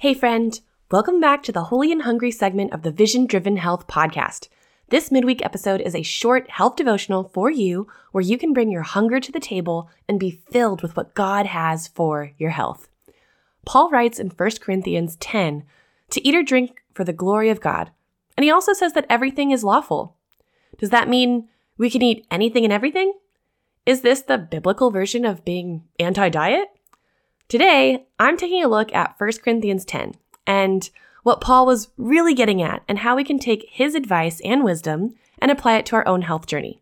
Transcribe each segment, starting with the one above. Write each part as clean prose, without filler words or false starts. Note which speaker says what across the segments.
Speaker 1: Hey friend, welcome back to the Holy and Hungry segment of the Vision Driven Health podcast. This midweek episode is a short health devotional for you where you can bring your hunger to the table and be filled with what God has for your health. Paul writes in 1 Corinthians 10 to eat or drink for the glory of God, and he also says that everything is lawful. Does that mean we can eat anything and everything? Is this the biblical version of being anti-diet? Today, I'm taking a look at 1 Corinthians 10 and what Paul was really getting at and how we can take his advice and wisdom and apply it to our own health journey.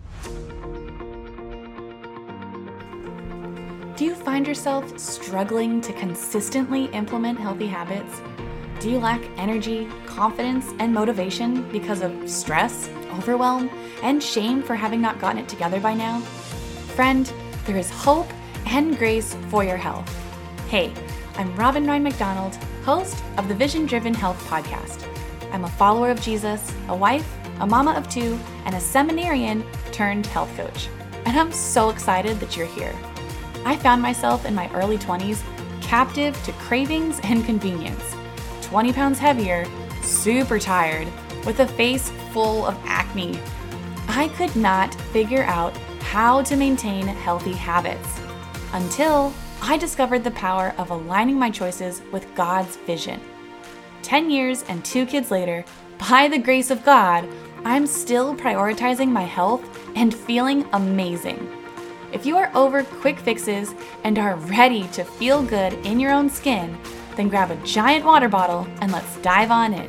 Speaker 2: Do you find yourself struggling to consistently implement healthy habits? Do you lack energy, confidence, and motivation because of stress, overwhelm, and shame for having not gotten it together by now? Friend, there is hope and grace for your health. Hey, I'm Robin Ryan McDonald, host of the Vision Driven Health podcast. I'm a follower of Jesus, a wife, a mama of two, and a seminarian turned health coach. And I'm so excited that you're here. I found myself in my early 20s captive to cravings and convenience, 20 pounds heavier, super tired, with a face full of acne. I could not figure out how to maintain healthy habits until I discovered the power of aligning my choices with God's vision. 10 years and 2 kids later, by the grace of God, I'm still prioritizing my health and feeling amazing. If you are over quick fixes and are ready to feel good in your own skin, then grab a giant water bottle and let's dive on in.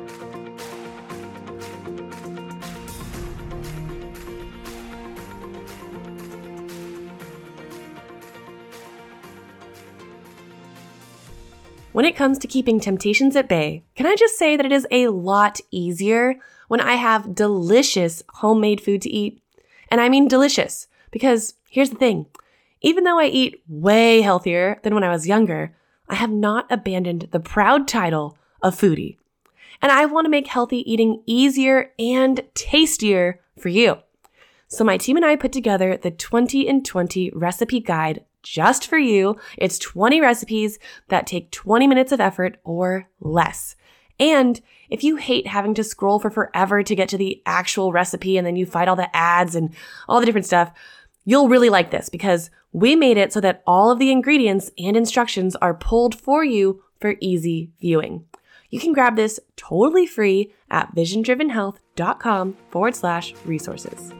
Speaker 1: When it comes to keeping temptations at bay, can I just say that it is a lot easier when I have delicious homemade food to eat? And I mean delicious, because here's the thing. Even though I eat way healthier than when I was younger, I have not abandoned the proud title of foodie. And I want to make healthy eating easier and tastier for you. So my team and I put together the 20 in 20 recipe guide just for you. It's 20 recipes that take 20 minutes of effort or less. And if you hate having to scroll for forever to get to the actual recipe and then you fight all the ads and all the different stuff, you'll really like this because we made it so that all of the ingredients and instructions are pulled for you for easy viewing. You can grab this totally free at visiondrivenhealth.com/resources.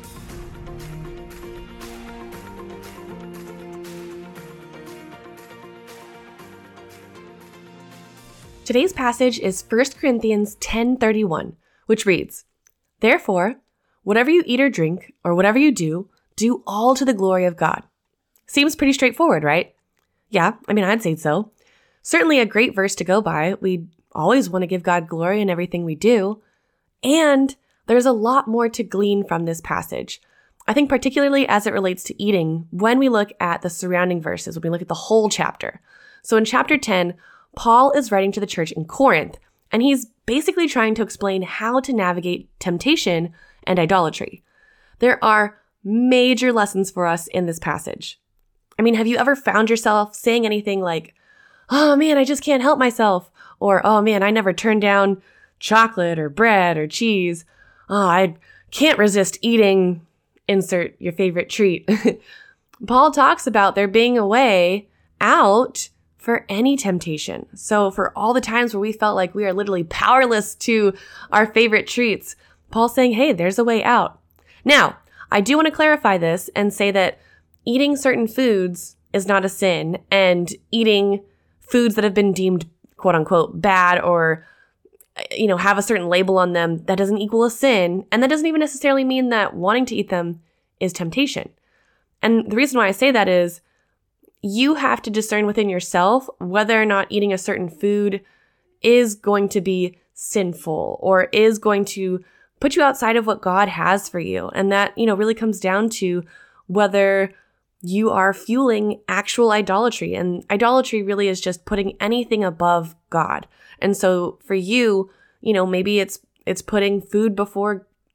Speaker 1: Today's passage is 1 Corinthians 10:31, which reads, "Therefore, whatever you eat or drink, or whatever you do, do all to the glory of God." Seems pretty straightforward, right? Yeah, I'd say so. Certainly a great verse to go by. We always want to give God glory in everything we do. And there's a lot more to glean from this passage. I think particularly as it relates to eating, when we look at the surrounding verses, when we look at the whole chapter. So in chapter 10, Paul is writing to the church in Corinth, and he's basically trying to explain how to navigate temptation and idolatry. There are major lessons for us in this passage. Have you ever found yourself saying anything like, "Oh man, I just can't help myself," or "Oh man, I never turn down chocolate or bread or cheese. Oh, I can't resist eating," insert your favorite treat. Paul talks about there being a way out for any temptation. So for all the times where we felt like we are literally powerless to our favorite treats, Paul's saying, hey, there's a way out. Now, I do want to clarify this and say that eating certain foods is not a sin, and eating foods that have been deemed quote unquote bad or have a certain label on them, that doesn't equal a sin. And that doesn't even necessarily mean that wanting to eat them is temptation. And the reason why I say that is you have to discern within yourself whether or not eating a certain food is going to be sinful or is going to put you outside of what God has for you. And that, really comes down to whether you are fueling actual idolatry. And idolatry really is just putting anything above God. And so for you, maybe it's putting food before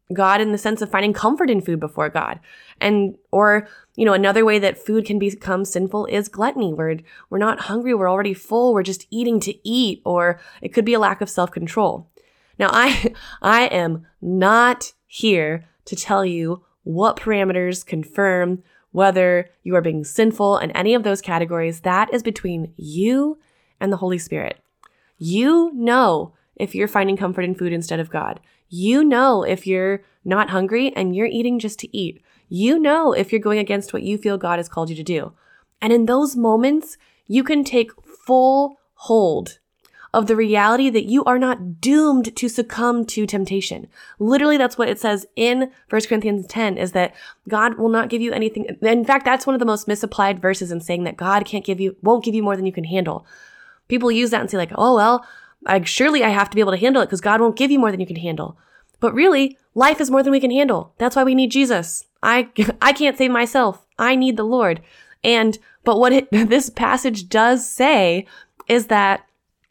Speaker 1: God in the sense of finding comfort in food before God. Or another way that food can become sinful is gluttony, where we're not hungry, we're already full, we're just eating to eat, or it could be a lack of self-control. Now, I am not here to tell you what parameters confirm whether you are being sinful in any of those categories. That is between you and the Holy Spirit. You know if you're finding comfort in food instead of God. You know if you're not hungry and you're eating just to eat. You know if you're going against what you feel God has called you to do. And in those moments, you can take full hold of the reality that you are not doomed to succumb to temptation. Literally, that's what it says in 1 Corinthians 10, is that God will not give you anything. In fact, that's one of the most misapplied verses in saying that God won't give you more than you can handle. People use that and say like, oh, well, surely I have to be able to handle it because God won't give you more than you can handle. But really, life is more than we can handle. That's why we need Jesus. I can't save myself. I need the Lord. But what this passage does say is that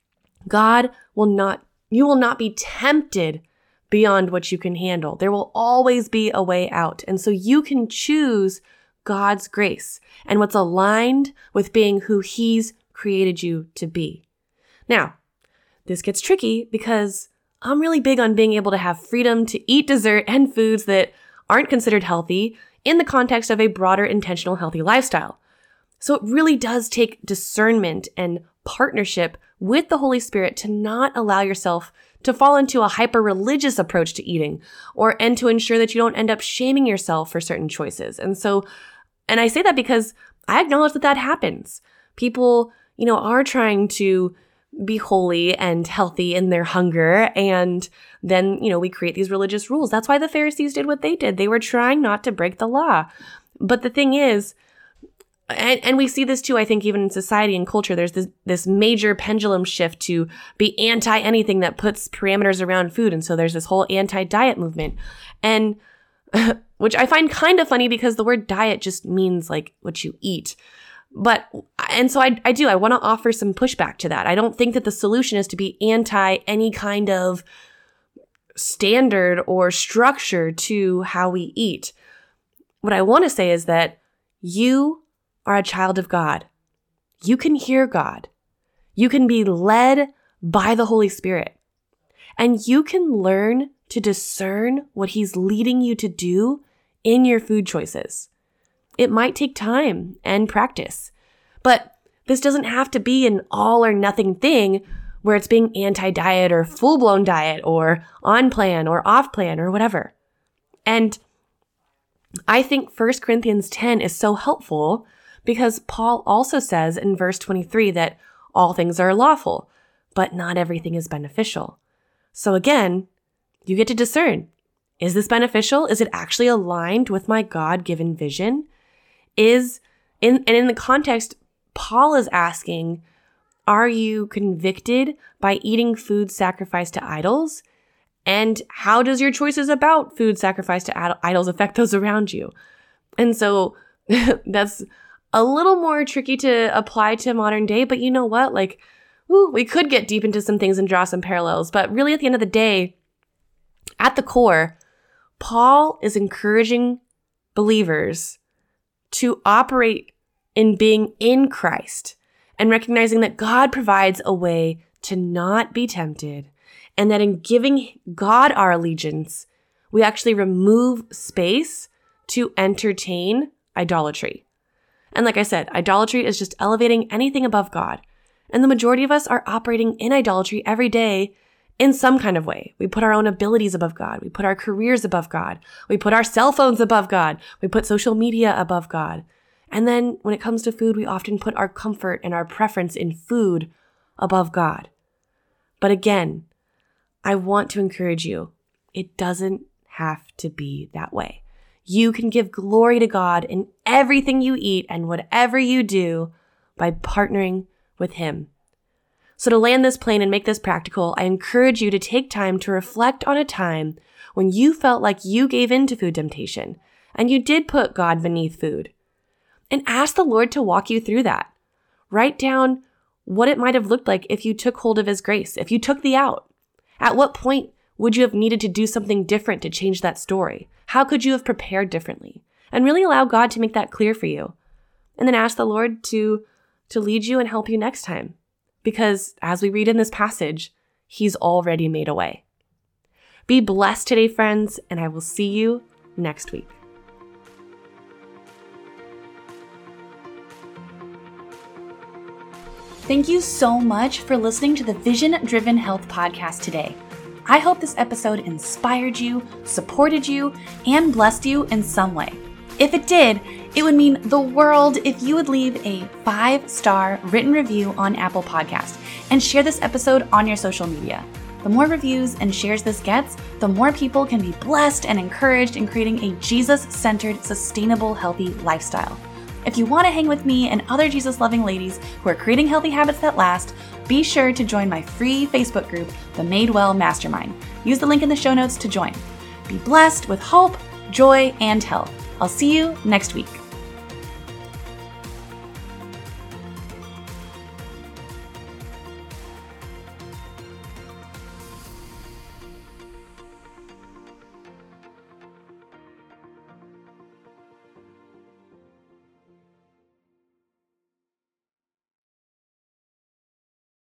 Speaker 1: you will not be tempted beyond what you can handle. There will always be a way out. And so you can choose God's grace and what's aligned with being who He's created you to be. Now, this gets tricky because I'm really big on being able to have freedom to eat dessert and foods that aren't considered healthy in the context of a broader, intentional, healthy lifestyle. So it really does take discernment and partnership with the Holy Spirit to not allow yourself to fall into a hyper-religious approach to eating, and to ensure that you don't end up shaming yourself for certain choices. And I say that because I acknowledge that happens. People, are trying to be holy and healthy in their hunger. And then, we create these religious rules. That's why the Pharisees did what they did. They were trying not to break the law. But the thing is, and we see this too, I think, even in society and culture, there's this major pendulum shift to be anti anything that puts parameters around food. And so there's this whole anti-diet movement. And which I find kind of funny because the word diet just means like what you eat. And so I want to offer some pushback to that. I don't think that the solution is to be anti any kind of standard or structure to how we eat. What I want to say is that you are a child of God. You can hear God. You can be led by the Holy Spirit. And you can learn to discern what He's leading you to do in your food choices. It might take time and practice, but this doesn't have to be an all or nothing thing where it's being anti-diet or full-blown diet or on plan or off plan or whatever. And I think 1 Corinthians 10 is so helpful because Paul also says in verse 23 that all things are lawful, but not everything is beneficial. So again, you get to discern. Is this beneficial? Is it actually aligned with my God-given vision? In the context, Paul is asking, are you convicted by eating food sacrificed to idols? And how does your choices about food sacrificed to idols affect those around you? And so that's a little more tricky to apply to modern day, but you know what? We could get deep into some things and draw some parallels, but really at the end of the day, at the core, Paul is encouraging believers to operate in being in Christ and recognizing that God provides a way to not be tempted, and that in giving God our allegiance, we actually remove space to entertain idolatry. And like I said, idolatry is just elevating anything above God. And the majority of us are operating in idolatry every day in some kind of way. We put our own abilities above God. We put our careers above God. We put our cell phones above God. We put social media above God. And then when it comes to food, we often put our comfort and our preference in food above God. But again, I want to encourage you, it doesn't have to be that way. You can give glory to God in everything you eat and whatever you do by partnering with Him. So to land this plane and make this practical, I encourage you to take time to reflect on a time when you felt like you gave in to food temptation and you did put God beneath food. And ask the Lord to walk you through that. Write down what it might have looked like if you took hold of His grace, if you took the out. At what point Would you have needed to do something different to change that story? How could you have prepared differently? And really allow God to make that clear for you. And then ask the Lord to lead you and help you next time. Because as we read in this passage, He's already made a way. Be blessed today, friends, and I will see you next week.
Speaker 2: Thank you so much for listening to the Vision Driven Health Podcast today. I hope this episode inspired you, supported you, and blessed you in some way. If it did, it would mean the world if you would leave a 5-star written review on Apple Podcasts and share this episode on your social media. The more reviews and shares this gets, the more people can be blessed and encouraged in creating a Jesus-centered, sustainable, healthy lifestyle. If you want to hang with me and other Jesus-loving ladies who are creating healthy habits that last, be sure to join my free Facebook group, the Made Well Mastermind. Use the link in the show notes to join. Be blessed with hope, joy, and health. I'll see you next week.